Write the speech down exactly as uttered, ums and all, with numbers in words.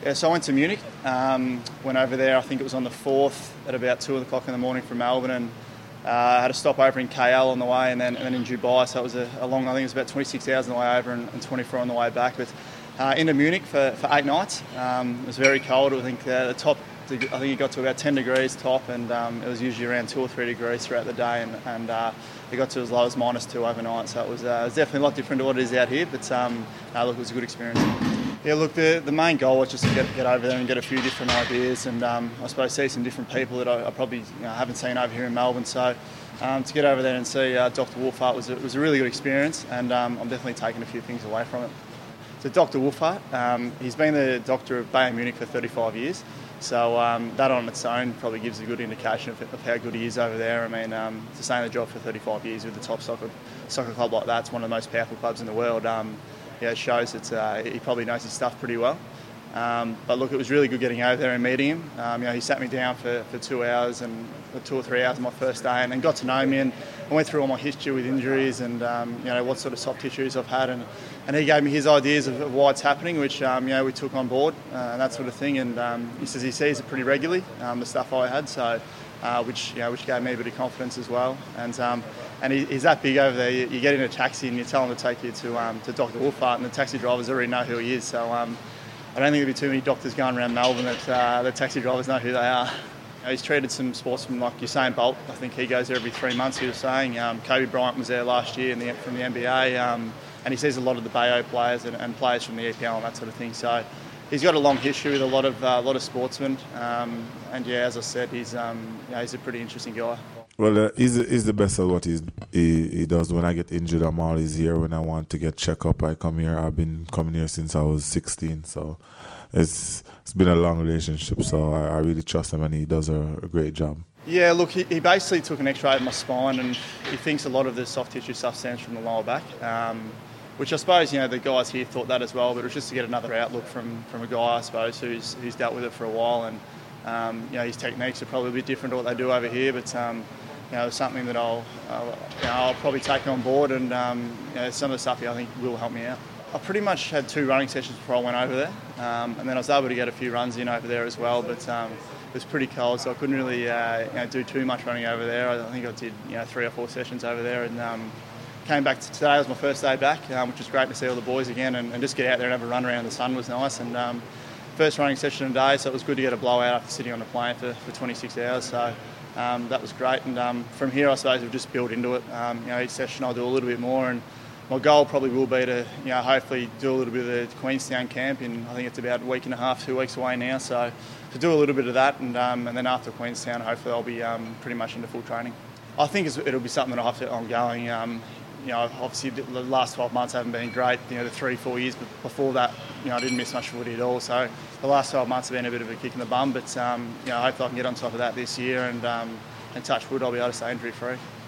Yeah, so I went to Munich, um, went over there, I think it was on the fourth at about two o'clock in the morning from Melbourne, and uh, had a stop over in K L on the way, and then, and then in Dubai, so it was a, a long, I think it was about twenty-six hours on the way over and, and twenty-four on the way back, but uh, into Munich for, for eight nights. Um, it was very cold. I think uh, the top, I think it got to about ten degrees top, and um, it was usually around two or three degrees throughout the day, and, and uh, it got to as low as minus two overnight, so it was, uh, it was definitely a lot different to what it is out here, but um, uh, look, it was a good experience. Yeah, look, the, the main goal was just to get, get over there and get a few different ideas, and um, I suppose see some different people that I, I probably you know, haven't seen over here in Melbourne. So um, to get over there and see uh, Doctor Woolfhart was a, was a really good experience, and um, I'm definitely taking a few things away from it. So Doctor Woolfhart, um, he's been the doctor of Bayern Munich for thirty-five years, so um, that on its own probably gives a good indication of, of how good he is over there. I mean, um, to stay in the job for thirty-five years with the top soccer soccer club like that, it's one of the most powerful clubs in the world. Um, Yeah, it shows that uh, he probably knows his stuff pretty well. Um, but look, it was really good getting over there and meeting him. Um, you know, he sat me down for, for two hours and for two or three hours on my first day, and then got to know me, and I went through all my history with injuries and um, you know what sort of soft tissues I've had, and, and he gave me his ideas of, of why it's happening, which um, you know we took on board uh, and that sort of thing. And um, he says he sees it pretty regularly, um, the stuff I had, so uh, which you know which gave me a bit of confidence as well. And um, And he, he's that big over there. You, you get in a taxi and you tell him to take you to um, to Doctor Woolfhart, and the taxi drivers already know who he is. So um, I don't think there'll be too many doctors going around Melbourne that uh, the taxi drivers know who they are. You know, he's treated some sportsmen like Usain Bolt. I think he goes there every three months. He was saying um, Kobe Bryant was there last year in the, from the N B A, um, and he sees a lot of the Bayo players and, and players from the E P L and that sort of thing. So he's got a long history with a lot of uh, a lot of sportsmen, um, and yeah, as I said, he's um, you know, he's a pretty interesting guy. Well, uh, he's, he's the best at what he's, he he does. When I get injured, I'm always here. When I want to get checked up, I come here. I've been coming here since I was sixteen, so it's it's been a long relationship. So I, I really trust him, and he does a, a great job. Yeah, look, he, he basically took an X-ray of my spine, and he thinks a lot of the soft tissue stuff stems from the lower back, um, which I suppose you know the guys here thought that as well. But it was just to get another outlook from from a guy, I suppose, who's who's dealt with it for a while, and um, you know his techniques are probably a bit different to what they do over here, but. Um, You know, it's something that I'll, uh, you know, I'll probably take on board, and um, you know, some of the stuff here I think will help me out. I pretty much had two running sessions before I went over there, um, and then I was able to get a few runs in over there as well. But um, it was pretty cold, so I couldn't really uh, you know, do too much running over there. I think I did you know three or four sessions over there, and um, came back to today. It was my first day back, um, which was great to see all the boys again, and, and just get out there and have a run around. The sun was nice, and um, first running session of the day, so it was good to get a blowout after sitting on the plane for, for twenty-six hours. So. Um, that was great, and um, from here I suppose we'll just build into it. Um, you know, each session I'll do a little bit more, and my goal probably will be to, you know, hopefully do a little bit of the Queenstown camp. In I think it's about a week and a half, two weeks away now. So to do a little bit of that, and um, and then after Queenstown, hopefully I'll be um, pretty much into full training. I think it's, it'll be something that I have to ongoing. Um, you know, obviously the last twelve months haven't been great. You know, the three, four years before that, you know, I didn't miss much footy at all. So the last twelve months have been a bit of a kick in the bum, but um, you know, I hope I can get on top of that this year, and um, and touch wood, I'll be able to stay injury free.